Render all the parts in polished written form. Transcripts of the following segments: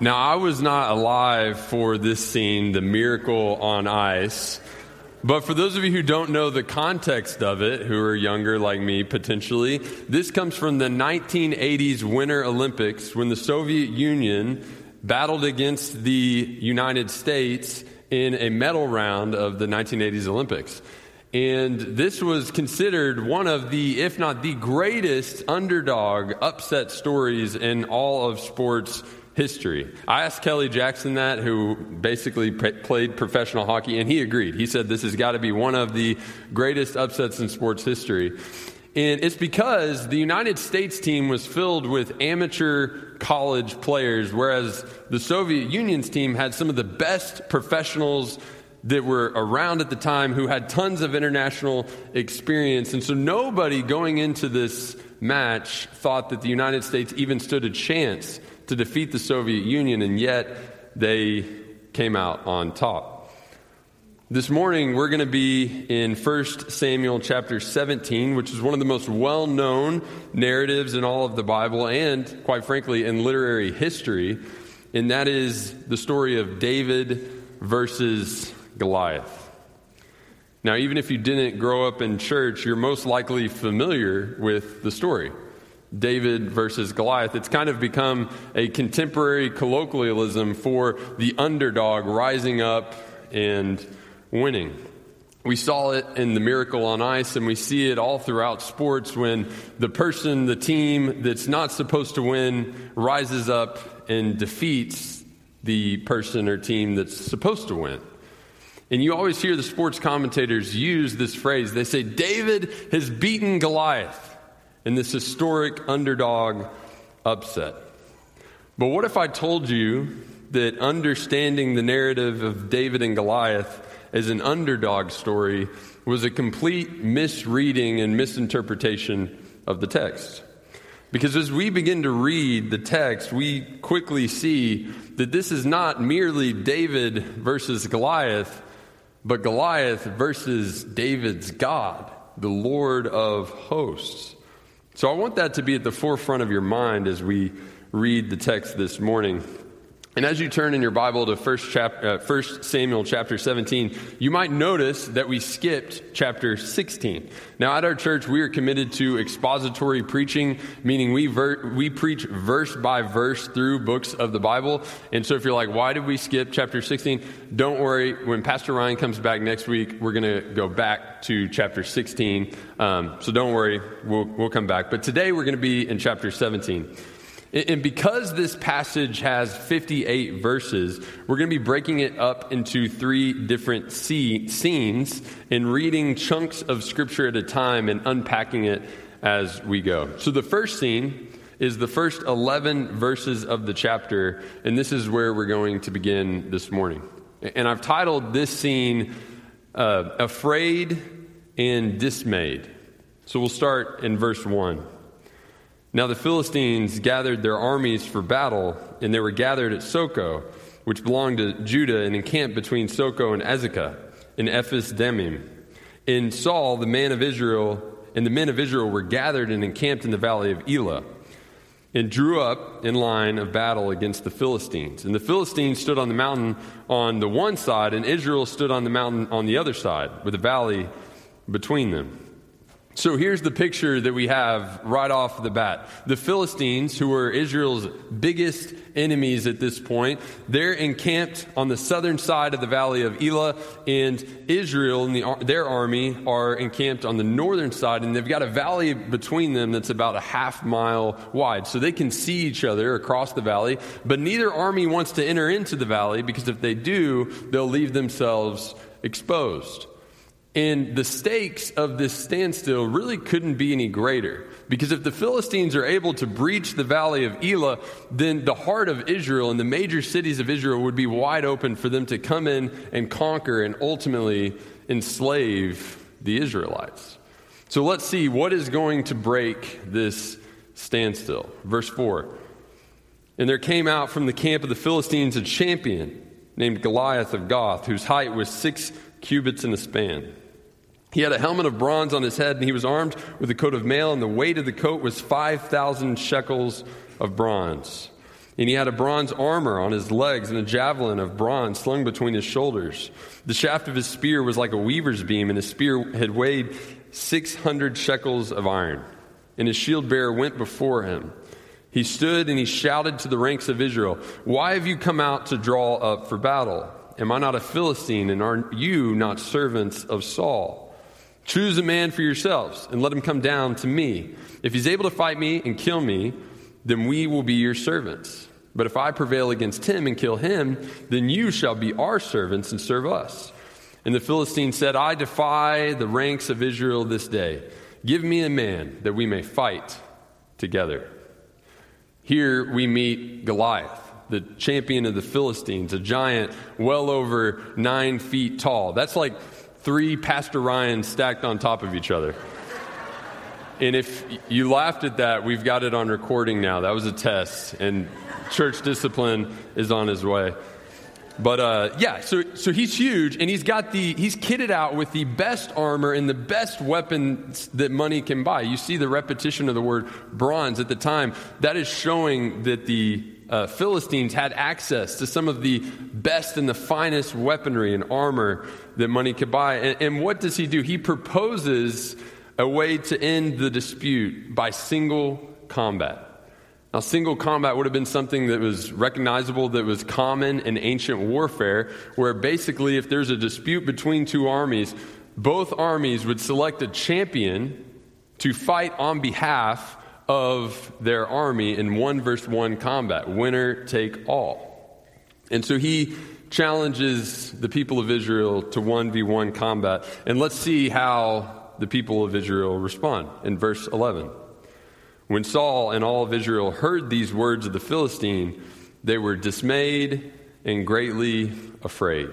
Now, I was not alive for this scene, the miracle on ice. But for those of you who don't know the context of it, who are younger like me potentially, this comes from the 1980s Winter Olympics when the Soviet Union battled against the United States in a medal round of the 1980s Olympics. And this was considered one of the, if not the greatest underdog upset stories in all of sports history. I asked Kelly Jackson that, who basically played professional hockey, and he agreed. He said this has got to be one of the greatest upsets in sports history. And it's because the United States team was filled with amateur college players, whereas the Soviet Union's team had some of the best professionals that were around at the time who had tons of international experience. And so nobody going into this match thought that the United States even stood a chance to defeat the Soviet Union, and yet they came out on top. This morning, we're going to be in 1 Samuel chapter 17, which is one of the most well-known narratives in all of the Bible and, quite frankly, in literary history, and that is the story of David versus Goliath. Now, even if you didn't grow up in church, you're most likely familiar with the story. David versus Goliath. It's kind of become a contemporary colloquialism for the underdog rising up and winning. We saw it in the Miracle on Ice, and we see it all throughout sports when the team that's not supposed to win rises up and defeats the person or team that's supposed to win. And you always hear the sports commentators use this phrase. They say, David has beaten Goliath in this historic underdog upset. But what if I told you that understanding the narrative of David and Goliath as an underdog story was a complete misreading and misinterpretation of the text? Because as we begin to read the text, we quickly see that this is not merely David versus Goliath, but Goliath versus David's God, the Lord of hosts. So I want that to be at the forefront of your mind as we read the text this morning. And as you turn in your Bible to 1 Samuel chapter 17, you might notice that we skipped chapter 16. Now, at our church, we are committed to expository preaching, meaning we preach verse by verse through books of the Bible. And so if you're like, why did we skip chapter 16? Don't worry. When Pastor Ryan comes back next week, we're going to go back to chapter 16. So don't worry. We'll come back. But today we're going to be in chapter 17. And because this passage has 58 verses, we're going to be breaking it up into 3 different scenes and reading chunks of Scripture at a time and unpacking it as we go. So the first scene is the first 11 verses of the chapter, and this is where we're going to begin this morning. And I've titled this scene, Afraid and Dismayed. So we'll start in verse 1. Now the Philistines gathered their armies for battle, and they were gathered at Soko, which belonged to Judah, and encamped between Soko and Azekah in Ephes Dammim. And Saul, the man of Israel, and the men of Israel were gathered and encamped in the valley of Elah, and drew up in line of battle against the Philistines. And the Philistines stood on the mountain on the one side, and Israel stood on the mountain on the other side, with a valley between them. So here's the picture that we have right off the bat. The Philistines, who were Israel's biggest enemies at this point, they're encamped on the southern side of the valley of Elah, and Israel and their army are encamped on the northern side, and they've got a valley between them that's about a half-mile wide. So they can see each other across the valley, but neither army wants to enter into the valley, because if they do, they'll leave themselves exposed. And the stakes of this standstill really couldn't be any greater. Because if the Philistines are able to breach the valley of Elah, then the heart of Israel and the major cities of Israel would be wide open for them to come in and conquer and ultimately enslave the Israelites. So let's see what is going to break this standstill. Verse 4. And there came out from the camp of the Philistines a champion named Goliath of Gath, whose height was 6 cubits and a span. He had a helmet of bronze on his head, and he was armed with a coat of mail, and the weight of the coat was 5,000 shekels of bronze. And he had a bronze armor on his legs and a javelin of bronze slung between his shoulders. The shaft of his spear was like a weaver's beam, and his spear had weighed 600 shekels of iron. And his shield bearer went before him. He stood and he shouted to the ranks of Israel, "Why have you come out to draw up for battle? Am I not a Philistine, and are you not servants of Saul? Choose a man for yourselves, and let him come down to me. If he's able to fight me and kill me, then we will be your servants. But if I prevail against him and kill him, then you shall be our servants and serve us." And the Philistine said, "I defy the ranks of Israel this day. Give me a man that we may fight together." Here we meet Goliath, the champion of the Philistines, a giant well over 9 feet tall. That's like 3 Pastor Ryans stacked on top of each other. And if you laughed at that, we've got it on recording now. That was a test, and church discipline is on his way. But so he's huge, and he's kitted out with the best armor and the best weapons that money can buy. You see the repetition of the word bronze at the time. That is showing that the Philistines had access to some of the best and the finest weaponry and armor that money could buy. And what does he do? He proposes a way to end the dispute by single combat. Now, single combat would have been something that was recognizable, that was common in ancient warfare, where basically if there's a dispute between 2 armies, both armies would select a champion to fight on behalf of their army in 1-versus-1 combat, winner take all. And so he challenges the people of Israel to 1v1 combat. And let's see how the people of Israel respond in verse 11. When Saul and all of Israel heard these words of the Philistine, they were dismayed and greatly afraid.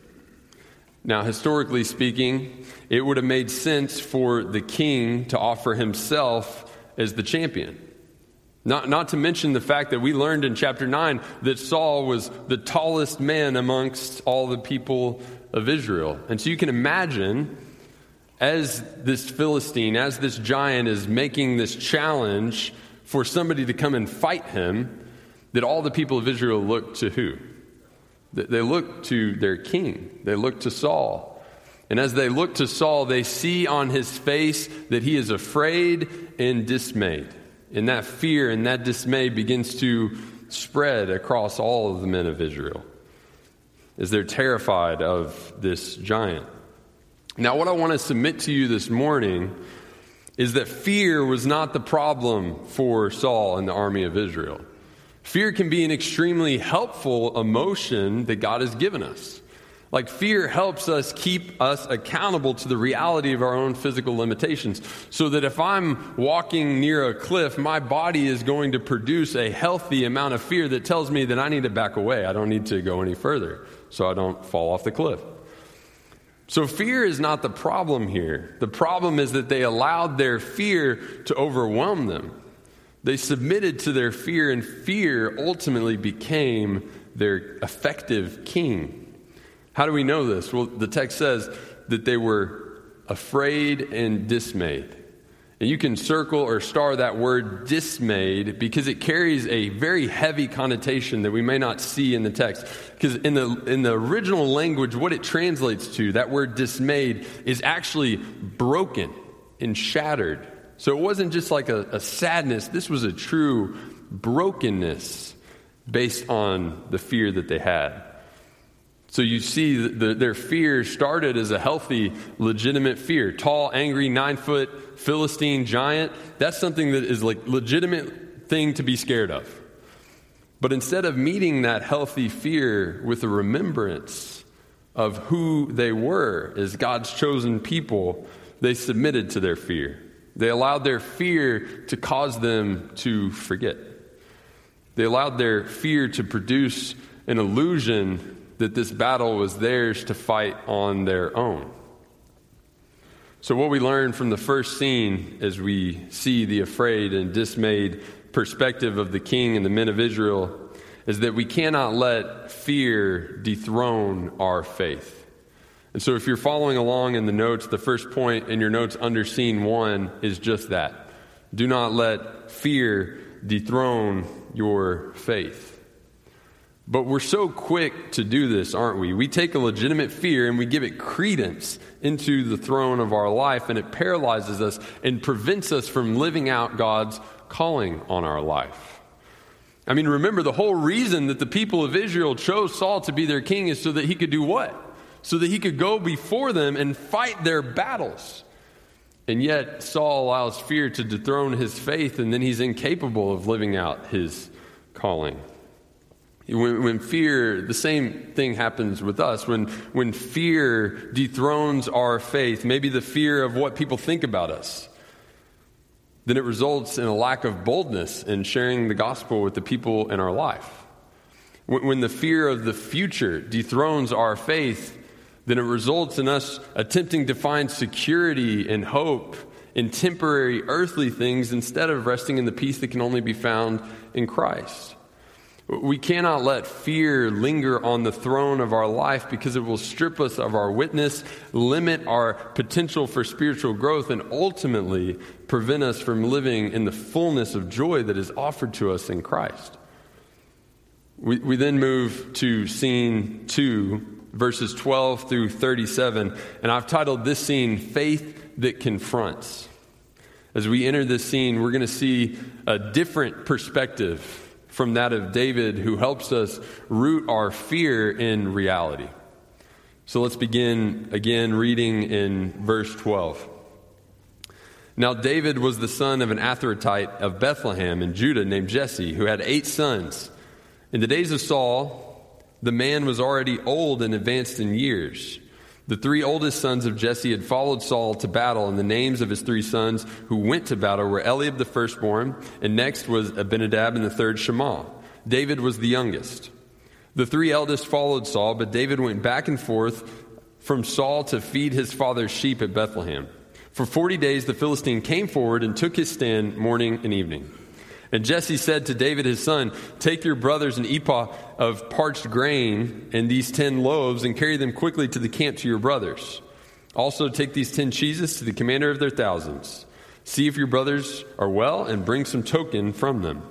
Now, historically speaking, it would have made sense for the king to offer himself as the champion. Not to mention the fact that we learned in chapter 9 that Saul was the tallest man amongst all the people of Israel. And so you can imagine, as this Philistine, as this giant is making this challenge for somebody to come and fight him, that all the people of Israel look to who? They look to their king. They look to Saul. And as they look to Saul, they see on his face that he is afraid and dismayed. And that fear and that dismay begins to spread across all of the men of Israel as they're terrified of this giant. Now, what I want to submit to you this morning is that fear was not the problem for Saul and the army of Israel. Fear can be an extremely helpful emotion that God has given us. Like, fear helps us keep us accountable to the reality of our own physical limitations. So that if I'm walking near a cliff, my body is going to produce a healthy amount of fear that tells me that I need to back away. I don't need to go any further so I don't fall off the cliff. So fear is not the problem here. The problem is that they allowed their fear to overwhelm them. They submitted to their fear, and fear ultimately became their effective king. How do we know this? Well, the text says that they were afraid and dismayed. And you can circle or star that word dismayed because it carries a very heavy connotation that we may not see in the text. Because in the original language, what it translates to, that word dismayed, is actually broken and shattered. So it wasn't just like a sadness. This was a true brokenness based on the fear that they had. So you see their fear started as a healthy, legitimate fear. Tall, angry, 9-foot Philistine giant. That's something that is like legitimate thing to be scared of. But instead of meeting that healthy fear with a remembrance of who they were as God's chosen people, they submitted to their fear. They allowed their fear to cause them to forget. They allowed their fear to produce an illusion that this battle was theirs to fight on their own. So what we learn from the first scene as we see the afraid and dismayed perspective of the king and the men of Israel is that we cannot let fear dethrone our faith. And so if you're following along in the notes, the first point in your notes under scene 1 is just that. Do not let fear dethrone your faith. But we're so quick to do this, aren't we? We take a legitimate fear and we give it credence into the throne of our life, and it paralyzes us and prevents us from living out God's calling on our life. I mean, remember, the whole reason that the people of Israel chose Saul to be their king is so that he could do what? So that he could go before them and fight their battles. And yet, Saul allows fear to dethrone his faith, and then he's incapable of living out his calling. When fear, the same thing happens with us. When fear dethrones our faith, maybe the fear of what people think about us, then it results in a lack of boldness in sharing the gospel with the people in our life. When the fear of the future dethrones our faith, then it results in us attempting to find security and hope in temporary earthly things instead of resting in the peace that can only be found in Christ. We cannot let fear linger on the throne of our life because it will strip us of our witness, limit our potential for spiritual growth, and ultimately prevent us from living in the fullness of joy that is offered to us in Christ. We then move to scene 2, verses 12 through 37, and I've titled this scene, Faith That Confronts. As we enter this scene, we're going to see a different perspective from that of David, who helps us root our fear in reality. So let's begin again reading in verse 12. Now David was the son of an Anathothite of Bethlehem in Judah named Jesse, who had 8 sons. In the days of Saul, the man was already old and advanced in years. The 3 oldest sons of Jesse had followed Saul to battle, and the names of his 3 sons who went to battle were Eliab the firstborn, and next was Abinadab, and the third Shammah. David was the youngest. The 3 eldest followed Saul, but David went back and forth from Saul to feed his father's sheep at Bethlehem. For 40 days the Philistine came forward and took his stand morning and evening. And Jesse said to David his son, "Take your brothers an ephah of parched grain and these 10 loaves and carry them quickly to the camp to your brothers. Also take these 10 cheeses to the commander of their thousands. See if your brothers are well and bring some token from them."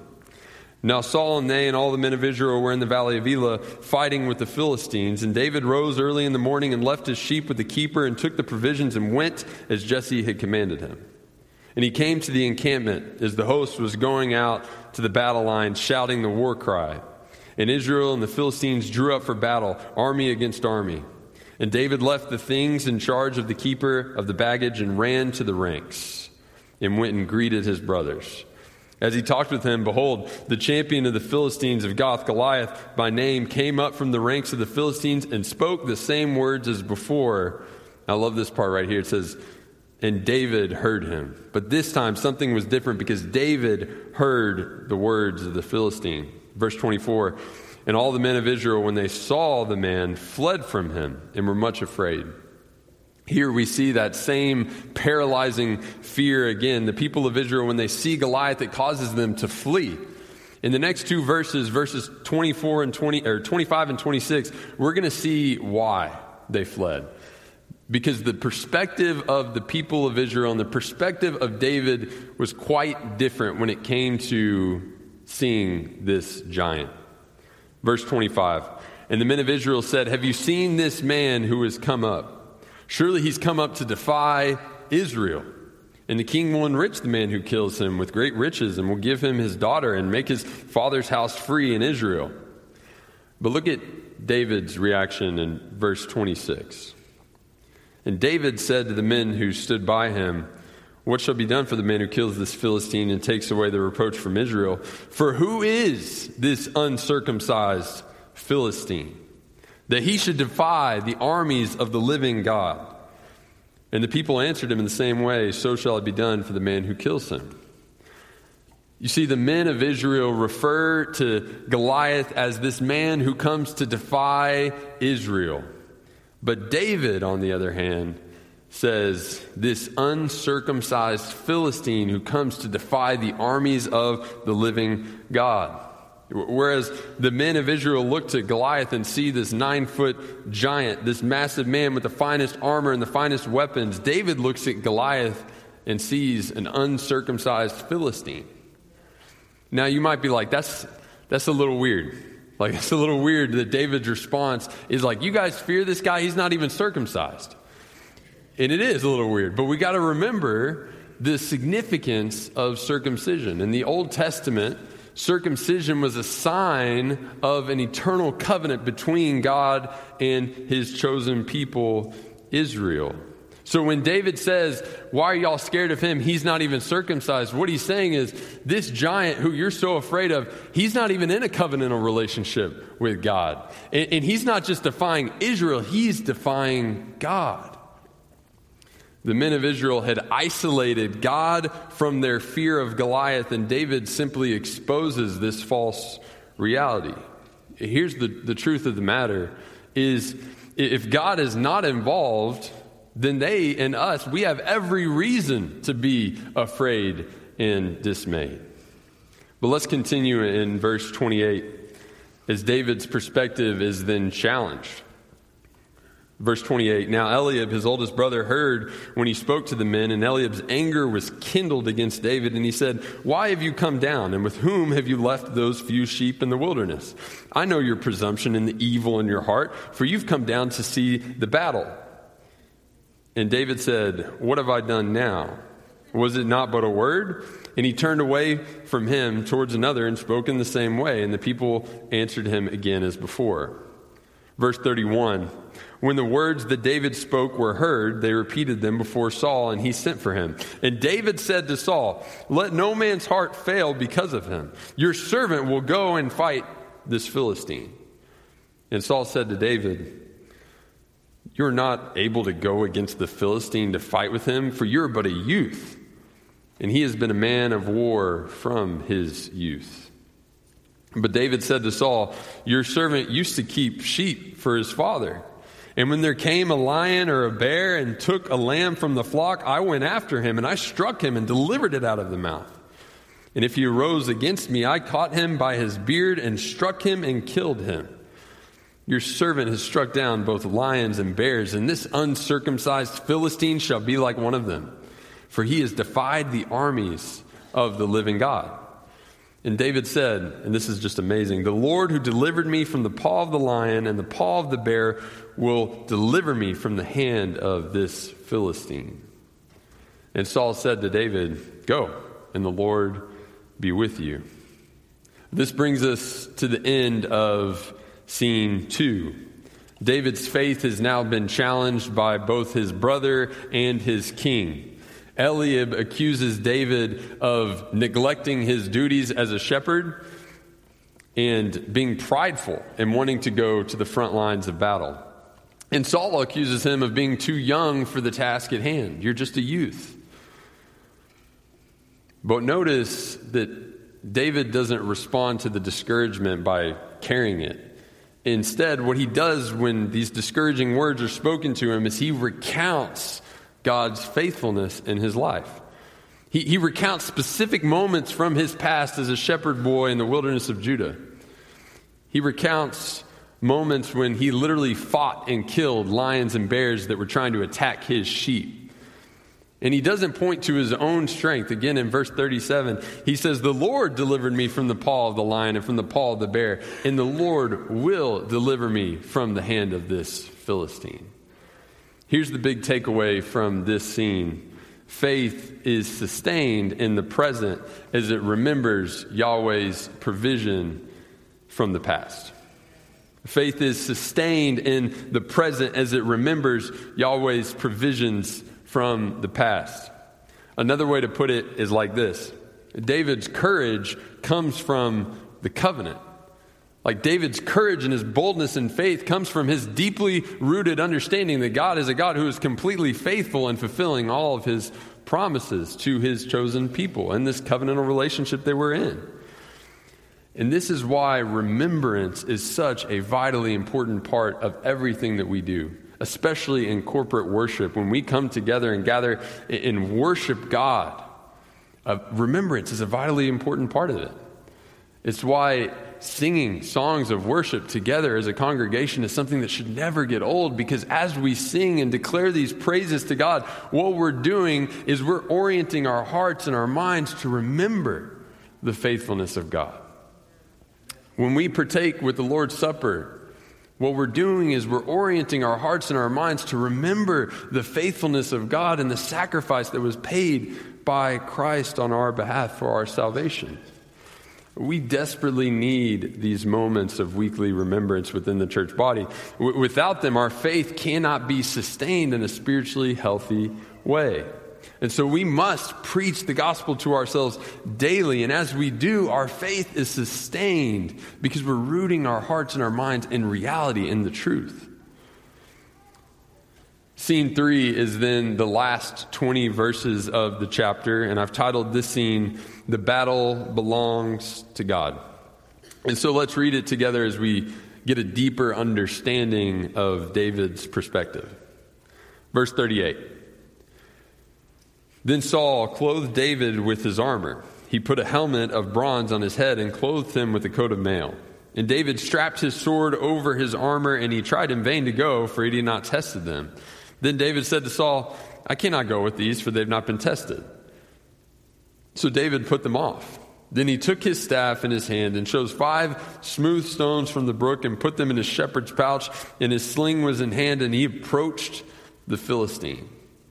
Now Saul and they and all the men of Israel were in the valley of Elah fighting with the Philistines. And David rose early in the morning and left his sheep with the keeper and took the provisions and went as Jesse had commanded him. And he came to the encampment as the host was going out to the battle line, shouting the war cry. And Israel and the Philistines drew up for battle, army against army. And David left the things in charge of the keeper of the baggage and ran to the ranks and went and greeted his brothers. As he talked with him, behold, the champion of the Philistines of Gath, Goliath by name, came up from the ranks of the Philistines and spoke the same words as before. I love this part right here. It says, and David heard him. But this time something was different because David heard the words of the Philistine. Verse 24, and all the men of Israel, when they saw the man, fled from him and were much afraid. Here we see that same paralyzing fear again. The people of Israel, when they see Goliath, it causes them to flee. In the next 2 verses, verses 24 and 25 and 26, we're going to see why they fled. Because the perspective of the people of Israel and the perspective of David was quite different when it came to seeing this giant. Verse 25, and the men of Israel said, "Have you seen this man who has come up? Surely he's come up to defy Israel. And the king will enrich the man who kills him with great riches and will give him his daughter and make his father's house free in Israel." But look at David's reaction in verse 26. And David said to the men who stood by him, "What shall be done for the man who kills this Philistine and takes away the reproach from Israel? For who is this uncircumcised Philistine, that he should defy the armies of the living God?" And the people answered him in the same way, "So shall it be done for the man who kills him." You see, the men of Israel refer to Goliath as this man who comes to defy Israel. But David, on the other hand, says this uncircumcised Philistine who comes to defy the armies of the living God. Whereas the men of Israel look to Goliath and see this 9-foot giant, this massive man with the finest armor and the finest weapons, David looks at Goliath and sees an uncircumcised Philistine. Now you might be like, that's a little weird. Like, it's a little weird that David's response is like, you guys fear this guy? He's not even circumcised. And it is a little weird, but we got to remember the significance of circumcision. In the Old Testament, circumcision was a sign of an eternal covenant between God and his chosen people, Israel. So when David says, why are y'all scared of him? He's not even circumcised. What he's saying is, this giant who you're so afraid of, he's not even in a covenantal relationship with God. And he's not just defying Israel, he's defying God. The men of Israel had isolated God from their fear of Goliath, and David simply exposes this false reality. Here's the truth of the matter, is if God is not involved, then they and us, we have every reason to be afraid and dismayed. But let's continue in verse 28 as David's perspective is then challenged. Verse 28, now Eliab, his oldest brother, heard when he spoke to the men, and Eliab's anger was kindled against David, and he said, why have you come down, and with whom have you left those few sheep in the wilderness? I know your presumption and the evil in your heart, for you've come down to see the battle. And David said, what have I done now? Was it not but a word? And he turned away from him towards another and spoke in the same way. And the people answered him again as before. Verse 31, when the words that David spoke were heard, they repeated them before Saul, and he sent for him. And David said to Saul, let no man's heart fail because of him. Your servant will go and fight this Philistine. And Saul said to David, you're not able to go against the Philistine to fight with him, for you're but a youth, and he has been a man of war from his youth. But David said to Saul, your servant used to keep sheep for his father. And when there came a lion or a bear and took a lamb from the flock, I went after him, and I struck him and delivered it out of the mouth. And if he arose against me, I caught him by his beard and struck him and killed him. Your servant has struck down both lions and bears, and this uncircumcised Philistine shall be like one of them, for he has defied the armies of the living God. And David said, and this is just amazing, the Lord who delivered me from the paw of the lion and the paw of the bear will deliver me from the hand of this Philistine. And Saul said to David, go, and the Lord be with you. This brings us to the end of Scene 2. David's faith has now been challenged by both his brother and his king. Eliab accuses David of neglecting his duties as a shepherd and being prideful and wanting to go to the front lines of battle. And Saul accuses him of being too young for the task at hand. You're just a youth. But notice that David doesn't respond to the discouragement by carrying it. Instead, what he does when these discouraging words are spoken to him is he recounts God's faithfulness in his life. He recounts specific moments from his past as a shepherd boy in the wilderness of Judah. He recounts moments when he literally fought and killed lions and bears that were trying to attack his sheep. And he doesn't point to his own strength. Again, in verse 37, he says, the Lord delivered me from the paw of the lion and from the paw of the bear, and the Lord will deliver me from the hand of this Philistine. Here's the big takeaway from this scene. Faith is sustained in the present as it remembers Yahweh's provision from the past. Faith is sustained in the present as it remembers Yahweh's provisions from the past. Another way to put it is like this. David's courage comes from the covenant. Like David's courage and his boldness and faith comes from his deeply rooted understanding that God is a God who is completely faithful in fulfilling all of his promises to his chosen people and this covenantal relationship they were in. And this is why remembrance is such a vitally important part of everything that we do, especially in corporate worship. When we come together and gather and worship God, remembrance is a vitally important part of it. It's why singing songs of worship together as a congregation is something that should never get old, because as we sing and declare these praises to God, what we're doing is we're orienting our hearts and our minds to remember the faithfulness of God. When we partake with the Lord's Supper, what we're doing is we're orienting our hearts and our minds to remember the faithfulness of God and the sacrifice that was paid by Christ on our behalf for our salvation. We desperately need these moments of weekly remembrance within the church body. Without them, our faith cannot be sustained in a spiritually healthy way. And so we must preach the gospel to ourselves daily. And as we do, our faith is sustained because we're rooting our hearts and our minds in reality, in the truth. Scene 3 is then the last 20 verses of the chapter, and I've titled this scene, "The Battle Belongs to God." And so let's read it together as we get a deeper understanding of David's perspective. Verse 38. Then Saul clothed David with his armor. He put a helmet of bronze on his head and clothed him with a coat of mail. And David strapped his sword over his armor, and he tried in vain to go, for he had not tested them. Then David said to Saul, "I cannot go with these, for they've not been tested." So David put them off. Then he took his staff in his hand and chose 5 smooth stones from the brook and put them in his shepherd's pouch, and his sling was in hand, and he approached the Philistine.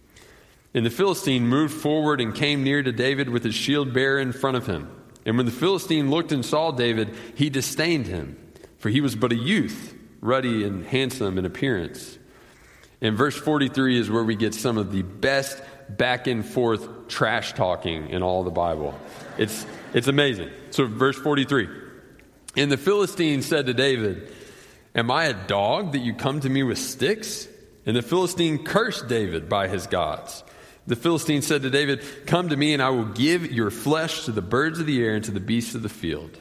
And the Philistine moved forward and came near to David with his shield bearer in front of him. And when the Philistine looked and saw David, he disdained him, for he was but a youth, ruddy and handsome in appearance. And verse 43 is where we get some of the best back and forth trash talking in all the Bible. It's amazing. So verse 43. And the Philistine said to David, "Am I a dog that you come to me with sticks?" And the Philistine cursed David by his gods. The Philistine said to David, "Come to me, and I will give your flesh to the birds of the air and to the beasts of the field."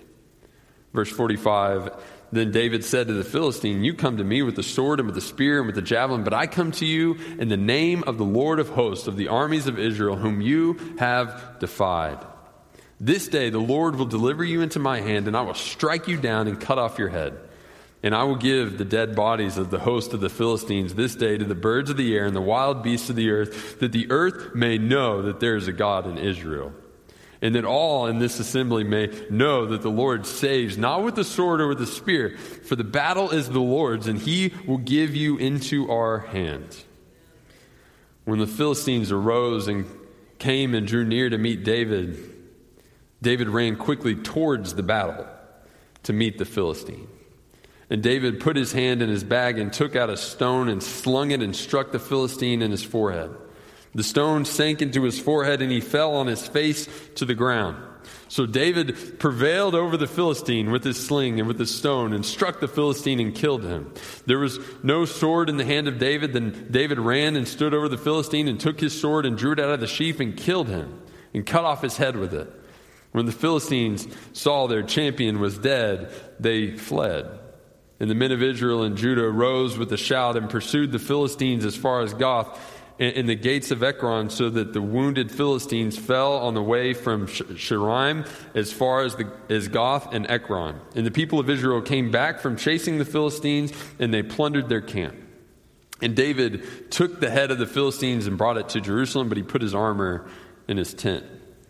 Verse 45, then David said to the Philistine, "You come to me with the sword and with the spear and with the javelin, but I come to you in the name of the Lord of hosts, of the armies of Israel, whom you have defied. This day the Lord will deliver you into my hand, and I will strike you down and cut off your head. And I will give the dead bodies of the host of the Philistines this day to the birds of the air and the wild beasts of the earth, that the earth may know that there is a God in Israel. And that all in this assembly may know that the Lord saves, not with the sword or with the spear, for the battle is the Lord's, and he will give you into our hands." When the Philistines arose and came and drew near to meet David, David ran quickly towards the battle to meet the Philistine. And David put his hand in his bag and took out a stone and slung it and struck the Philistine in his forehead. The stone sank into his forehead, and he fell on his face to the ground. So David prevailed over the Philistine with his sling and with his stone, and struck the Philistine and killed him. There was no sword in the hand of David. Then David ran and stood over the Philistine and took his sword and drew it out of the sheath and killed him and cut off his head with it. When the Philistines saw their champion was dead, they fled. And the men of Israel and Judah rose with a shout and pursued the Philistines as far as Gath and the gates of Ekron, so that the wounded Philistines fell on the way from Shaaraim as far as Gath and Ekron. And the people of Israel came back from chasing the Philistines, and they plundered their camp. And David took the head of the Philistines and brought it to Jerusalem, but he put his armor in his tent.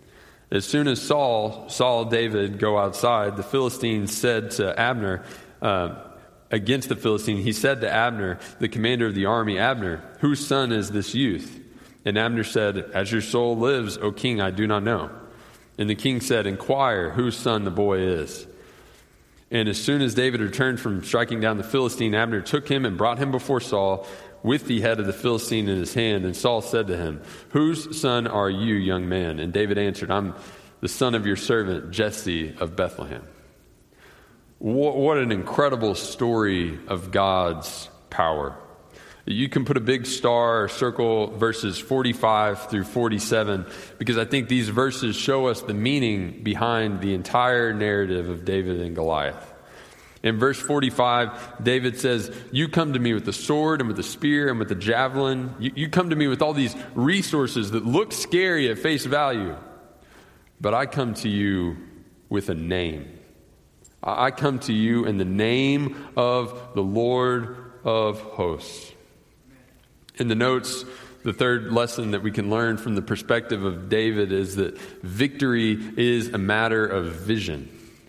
As soon as Saul saw David go outside, the Philistines said to Abner, against the Philistine, he said to Abner, the commander of the army, "Abner, whose son is this youth?" And Abner said, "As your soul lives, O king, I do not know." And the king said, "Inquire whose son the boy is." And as soon as David returned from striking down the Philistine, Abner took him and brought him before Saul with the head of the Philistine in his hand. And Saul said to him, "Whose son are you, young man?" And David answered, "I'm the son of your servant Jesse of Bethlehem." What an incredible story of God's power. You can put a big star or circle verses 45 through 47, because I think these verses show us the meaning behind the entire narrative of David and Goliath. In verse 45, David says, "You come to me with the sword and with the spear and with the javelin. You come to me with all these resources that look scary at face value. But I come to you with a name. I come to you in the name of the Lord of hosts." In the notes the third lesson that we can learn from the perspective of David is that victory is a matter of vision.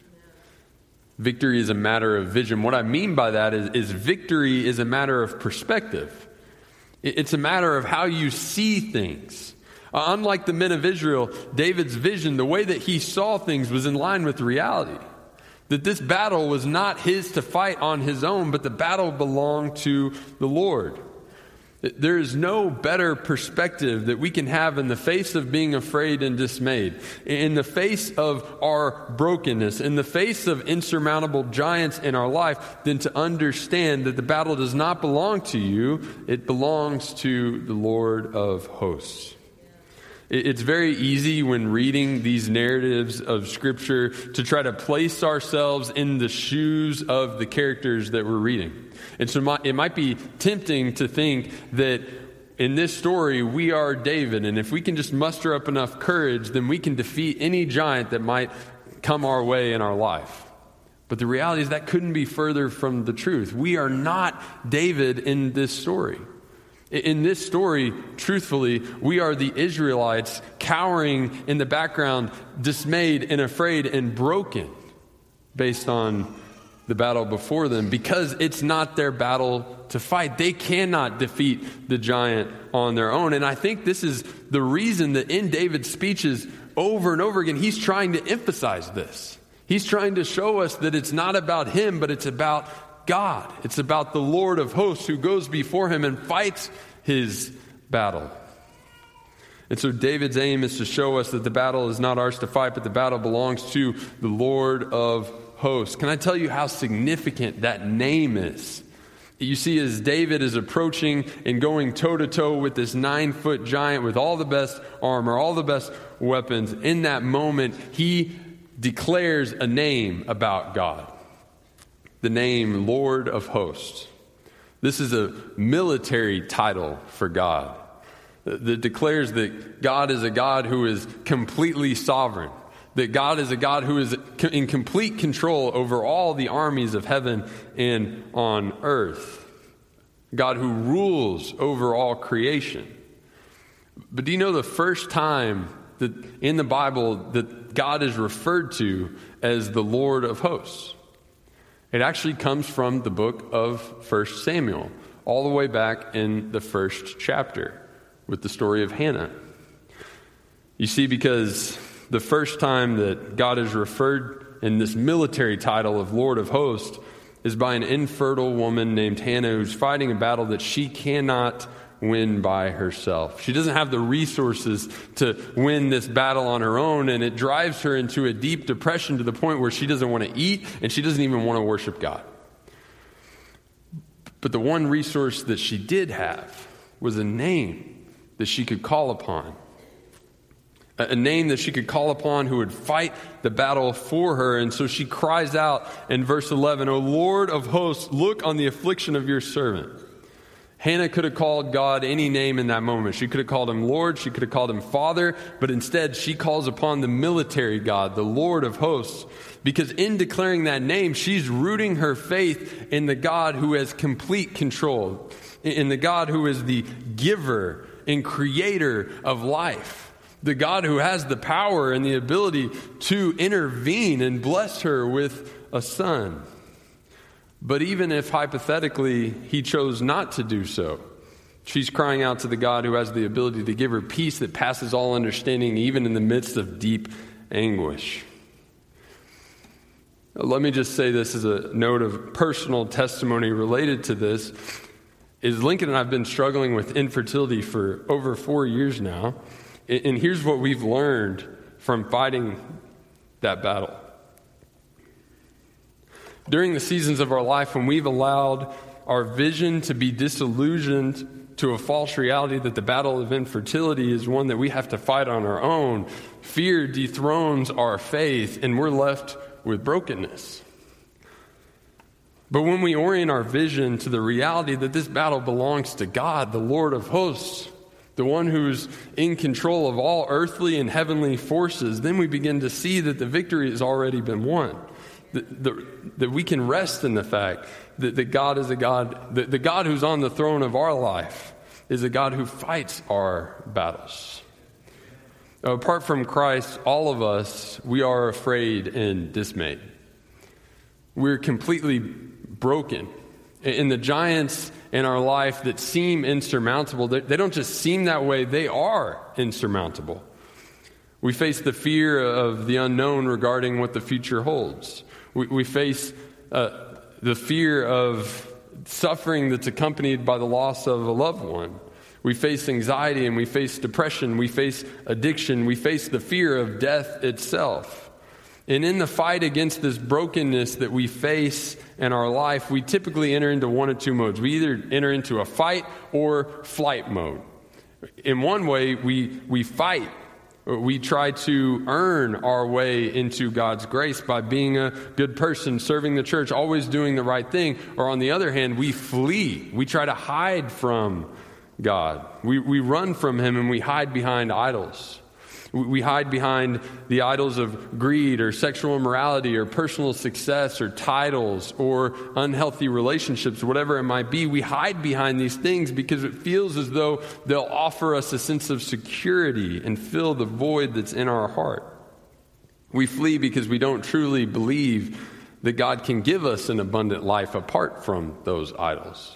Victory is a matter of vision. What I mean by that is victory is a matter of perspective. It's a matter of how you see things. Unlike the men of Israel, David's vision, the way that he saw things, was in line with reality. That this battle was not his to fight on his own, but the battle belonged to the Lord. There is no better perspective that we can have in the face of being afraid and dismayed, in the face of our brokenness, in the face of insurmountable giants in our life, than to understand that the battle does not belong to you, it belongs to the Lord of hosts. It's very easy when reading these narratives of Scripture to try to place ourselves in the shoes of the characters that we're reading. And so it might be tempting to think that in this story we are David, and if we can just muster up enough courage, then we can defeat any giant that might come our way in our life. But the reality is that couldn't be further from the truth. We are not David in this story. In this story, truthfully, we are the Israelites cowering in the background, dismayed and afraid and broken based on the battle before them, because it's not their battle to fight. They cannot defeat the giant on their own. And I think this is the reason that in David's speeches over and over again, he's trying to emphasize this. He's trying to show us that it's not about him, but it's about God. It's about the Lord of hosts who goes before him and fights his battle. And so David's aim is to show us that the battle is not ours to fight, but the battle belongs to the Lord of hosts. Can I tell you how significant that name is? You see, as David is approaching and going toe-to-toe with this 9-foot giant with all the best armor, all the best weapons, in that moment, he declares a name about God. The name Lord of Hosts. This is a military title for God that declares that God is a God who is completely sovereign. That God is a God who is in complete control over all the armies of heaven and on earth. God who rules over all creation. But do you know the first time that in the Bible that God is referred to as the Lord of hosts? It actually comes from the book of 1 Samuel, all the way back in the first chapter with the story of Hannah. You see, because the first time that God is referred in this military title of Lord of Hosts is by an infertile woman named Hannah who's fighting a battle that she cannot win by herself. She doesn't have the resources to win this battle on her own, and it drives her into a deep depression to the point where she doesn't want to eat and she doesn't even want to worship God. But the one resource that she did have was a name that she could call upon. A name that she could call upon who would fight the battle for her. And so she cries out in verse 11, "O Lord of hosts, look on the affliction of your servant." Hannah could have called God any name in that moment. She could have called him Lord. She could have called him Father. But instead, she calls upon the military God, the Lord of hosts. Because in declaring that name, she's rooting her faith in the God who has complete control, in the God who is the giver and creator of life, the God who has the power and the ability to intervene and bless her with a son. But even if hypothetically he chose not to do so, she's crying out to the God who has the ability to give her peace that passes all understanding, even in the midst of deep anguish. Let me just say this as a note of personal testimony related to this, is Lincoln and I have been struggling with infertility for over 4 years now. And here's what we've learned from fighting that battle. During the seasons of our life when we've allowed our vision to be disillusioned to a false reality that the battle of infertility is one that we have to fight on our own, fear dethrones our faith and we're left with brokenness. But when we orient our vision to the reality that this battle belongs to God, the Lord of hosts, the one who's in control of all earthly and heavenly forces, then we begin to see that the victory has already been won. That we can rest in the fact that God is a God, the God who's on the throne of our life is a God who fights our battles. Apart from Christ, all of us, we are afraid and dismayed. We're completely broken. And the giants in our life that seem insurmountable, they don't just seem that way, they are insurmountable. We face the fear of the unknown regarding what the future holds. We face the fear of suffering that's accompanied by the loss of a loved one. We face anxiety and we face depression. We face addiction. We face the fear of death itself. And in the fight against this brokenness that we face in our life, we typically enter into one of two modes. We either enter into a fight or flight mode. In one way, we fight. We try to earn our way into God's grace by being a good person, serving the church, always doing the right thing. Or on the other hand, we flee. We try to hide from God. We run from Him and we hide behind idols. We hide behind the idols of greed or sexual immorality or personal success or titles or unhealthy relationships, whatever it might be. We hide behind these things because it feels as though they'll offer us a sense of security and fill the void that's in our heart. We flee because we don't truly believe that God can give us an abundant life apart from those idols.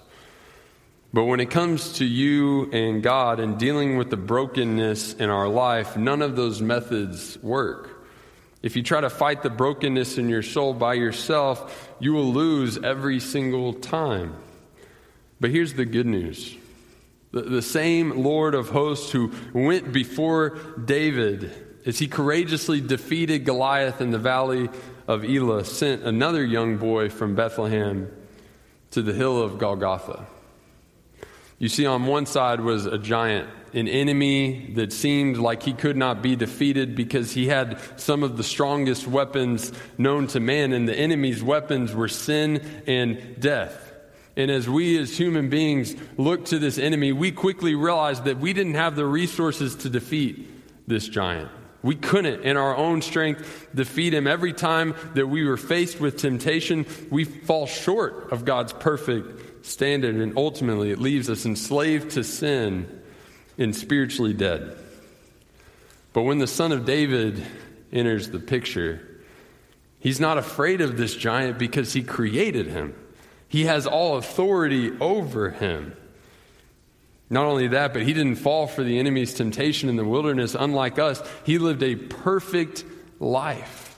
But when it comes to you and God and dealing with the brokenness in our life, none of those methods work. If you try to fight the brokenness in your soul by yourself, you will lose every single time. But here's the good news. The same Lord of hosts who went before David as he courageously defeated Goliath in the valley of Elah sent another young boy from Bethlehem to the hill of Golgotha. You see, on one side was a giant, an enemy that seemed like he could not be defeated because he had some of the strongest weapons known to man, and the enemy's weapons were sin and death. And as we as human beings look to this enemy, we quickly realized that we didn't have the resources to defeat this giant. We couldn't, in our own strength, defeat him. Every time that we were faced with temptation, we fall short of God's perfect standard, and ultimately it leaves us enslaved to sin and spiritually dead. But when the Son of David enters the picture, he's not afraid of this giant because he created him. He has all authority over him. Not only that, but he didn't fall for the enemy's temptation in the wilderness. Unlike us, he lived a perfect life.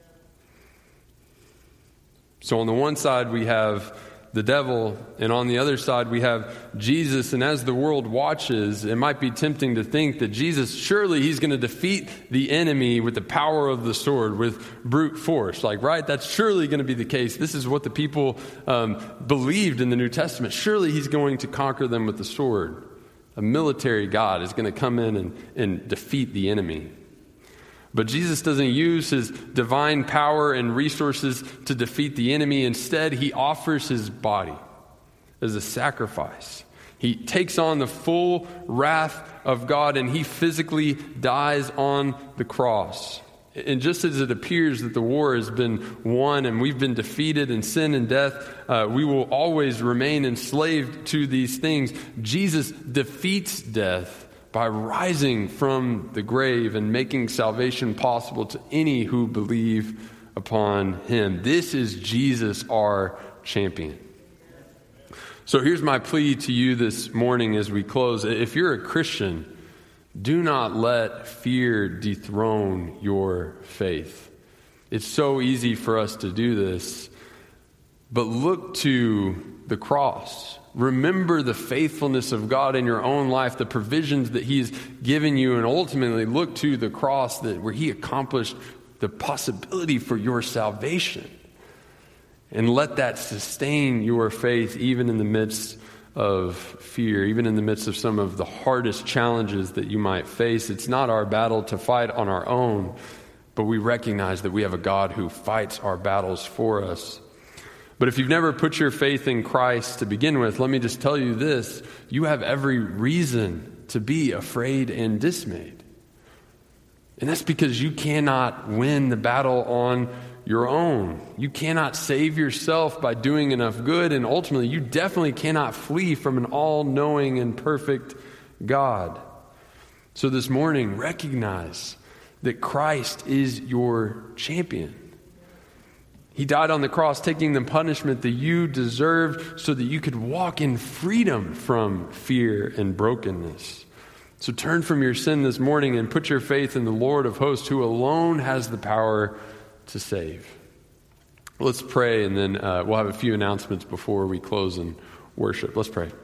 So on the one side we have the devil, and on the other side we have Jesus. And as the world watches, it might be tempting to think that Jesus, surely he's going to defeat the enemy with the power of the sword, with brute force. Right? That's surely going to be the case. This is what the people believed in the New Testament. Surely he's going to conquer them with the sword. A military God is going to come in and defeat the enemy. But Jesus doesn't use his divine power and resources to defeat the enemy. Instead, he offers his body as a sacrifice. He takes on the full wrath of God and he physically dies on the cross. And just as it appears that the war has been won and we've been defeated in sin and death, we will always remain enslaved to these things. Jesus defeats death by rising from the grave and making salvation possible to any who believe upon him. This is Jesus, our champion. So here's my plea to you this morning as we close. If you're a Christian, do not let fear dethrone your faith. It's so easy for us to do this, but look to the cross. Remember the faithfulness of God in your own life, the provisions that he's given you, and ultimately look to the cross where he accomplished the possibility for your salvation. And let that sustain your faith even in the midst of fear, even in the midst of some of the hardest challenges that you might face. It's not our battle to fight on our own, but we recognize that we have a God who fights our battles for us. But if you've never put your faith in Christ to begin with, let me just tell you this. You have every reason to be afraid and dismayed. And that's because you cannot win the battle on your own. You cannot save yourself by doing enough good, and ultimately, you definitely cannot flee from an all-knowing and perfect God. So this morning, recognize that Christ is your champion. He died on the cross, taking the punishment that you deserved so that you could walk in freedom from fear and brokenness. So turn from your sin this morning and put your faith in the Lord of hosts, who alone has the power to save. Let's pray, and then we'll have a few announcements before we close in worship. Let's pray.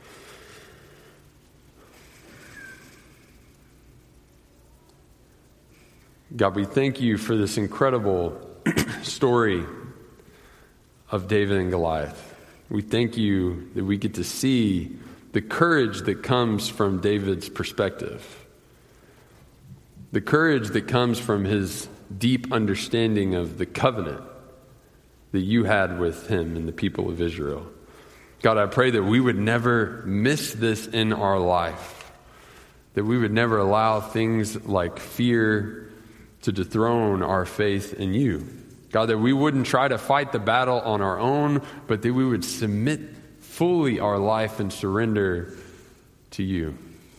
God, we thank you for this incredible story of David and Goliath. We thank you that we get to see the courage that comes from David's perspective, the courage that comes from his deep understanding of the covenant that you had with him and the people of Israel. God, I pray that we would never miss this in our life, that we would never allow things like fear to dethrone our faith in you. God, that we wouldn't try to fight the battle on our own, but that we would submit fully our life and surrender to you.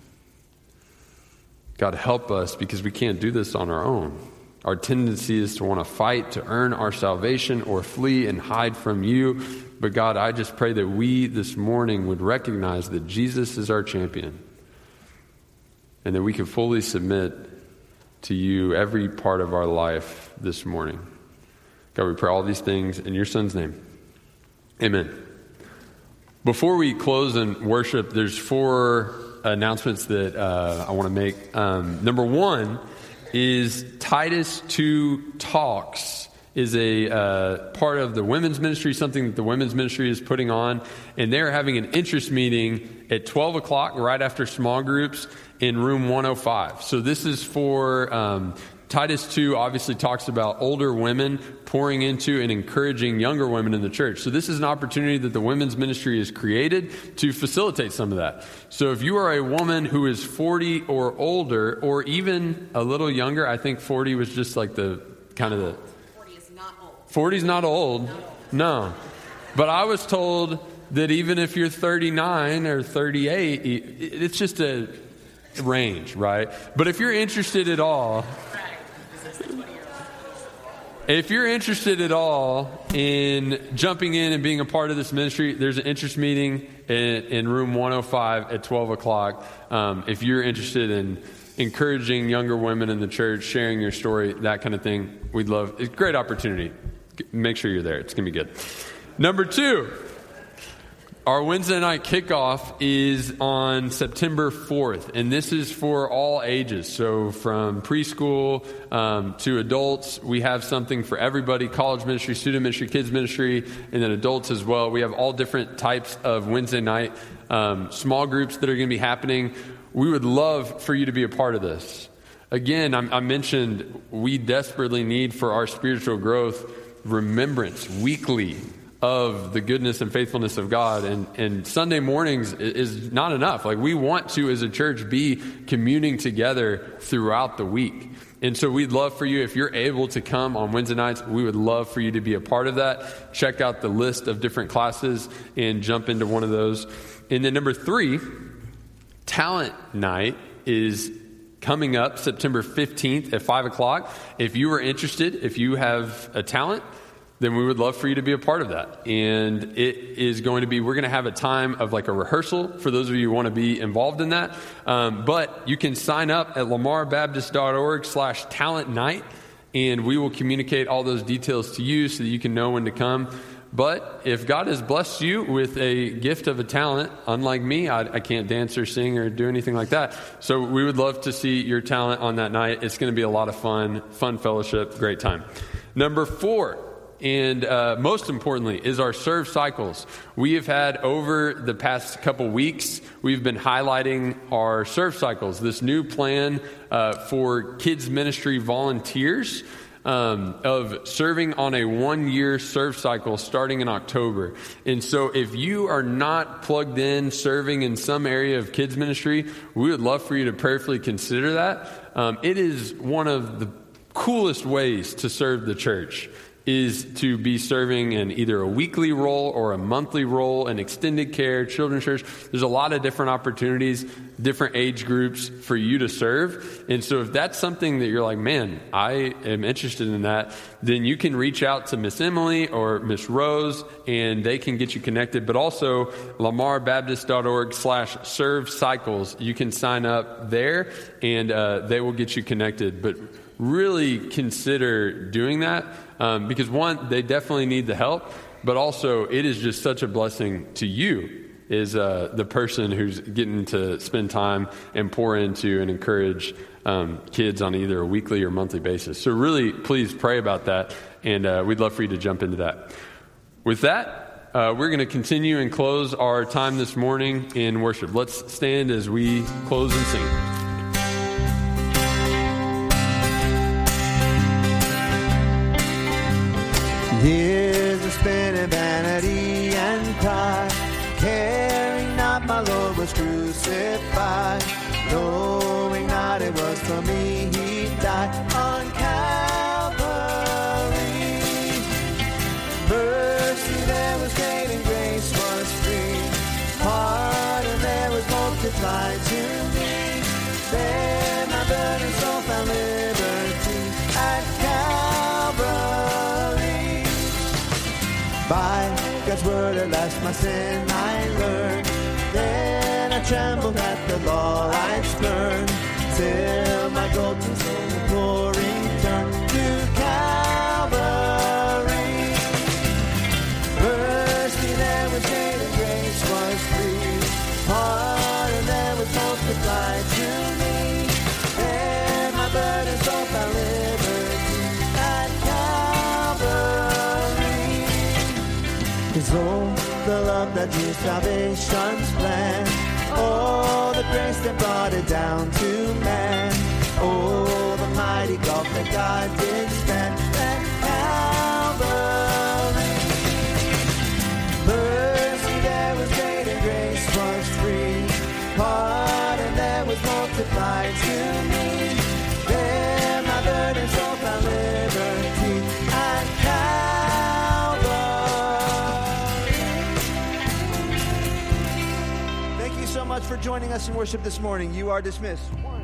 God, help us, because we can't do this on our own. Our tendency is to want to fight to earn our salvation or flee and hide from you. But God, I just pray that we this morning would recognize that Jesus is our champion, and that we can fully submit to you every part of our life this morning. God, we pray all these things in your Son's name. Amen. Before we close in worship, there's 4 announcements that I want to make. Number 1 is Titus 2 Talks is a part of the women's ministry, something that the women's ministry is putting on. And they're having an interest meeting at 12 o'clock right after small groups in room 105. So this is for Titus 2 obviously talks about older women pouring into and encouraging younger women in the church. So this is an opportunity that the women's ministry has created to facilitate some of that. So if you are a woman who is 40 or older, or even a little younger, I think 40 was just like the kind of the... 40 is not old. 40 is not old. No. But I was told that even if you're 39 or 38, it's just a range, right? But if you're interested at all... If you're interested at all in jumping in and being a part of this ministry, there's an interest meeting in room 105 at 12 o'clock. If you're interested in encouraging younger women in the church, sharing your story, that kind of thing, we'd love. It's a great opportunity. Make sure you're there. It's going to be good. Number 2. Our Wednesday night kickoff is on September 4th, and this is for all ages. So from preschool to adults, we have something for everybody: college ministry, student ministry, kids ministry, and then adults as well. We have all different types of Wednesday night small groups that are going to be happening. We would love for you to be a part of this. Again, I mentioned we desperately need for our spiritual growth remembrance weekly of the goodness and faithfulness of God, and Sunday mornings is not enough. Like, we want to, as a church, be communing together throughout the week. And so we'd love for you, if you're able to come on Wednesday nights, we would love for you to be a part of that. Check out the list of different classes and jump into one of those. And then number 3, Talent Night is coming up September 15th at 5 o'clock. If you are interested, if you have a talent, then we would love for you to be a part of that. And it is going to be, we're going to have a time of like a rehearsal for those of you who want to be involved in that. But you can sign up at lamarbaptist.org/talent night, and we will communicate all those details to you so that you can know when to come. But if God has blessed you with a gift of a talent, unlike me, I can't dance or sing or do anything like that. So we would love to see your talent on that night. It's going to be a lot of fun fellowship, great time. Number 4, and most importantly, is our Serve Cycles. We have had, over the past couple weeks, we've been highlighting our Serve Cycles, this new plan for kids ministry volunteers of serving on a 1-year Serve Cycle starting in October. And so if you are not plugged in serving in some area of kids ministry, we would love for you to prayerfully consider that. It is one of the coolest ways to serve the church. is to be serving in either a weekly role or a monthly role in extended care, children's church. There's a lot of different opportunities, different age groups for you to serve. And so if that's something that you're like, man, I am interested in that, then you can reach out to Miss Emily or Miss Rose, and they can get you connected. But also, lamarbaptist.org/serve cycles. You can sign up there, and they will get you connected. But really consider doing that because, one, they definitely need the help, but also it is just such a blessing to you is the person who's getting to spend time and pour into and encourage kids on either a weekly or monthly basis. So really, please pray about that, and we'd love for you to jump into that. With that, we're going to continue and close our time this morning in worship. Let's stand as we close and sing. Years of spinning vanity and pride, caring not my Lord was crucified, knowing not it was for me he died on Calvary. Mercy there was great and grace was free, pardon there was multiplied to me, there my burden soul found liberty at Calvary. By God's word at last my sin I learned, then I trembled at the law I'd spurned, till my golden soul pouring turned to Calvary. Mercy there was great and grace was free, pardon there was multiplied to me, then my burden soul found liberty at Calvary. 'Cause oh, the love that drew salvation's plan, oh, the grace that brought it down to man, oh, the mighty gulf that God did stand at Calvary. Mercy there was great and grace was free, pardon there was multiplied to me, there my burden soul found liberty at Calvary. So much for joining us in worship this morning. You are dismissed.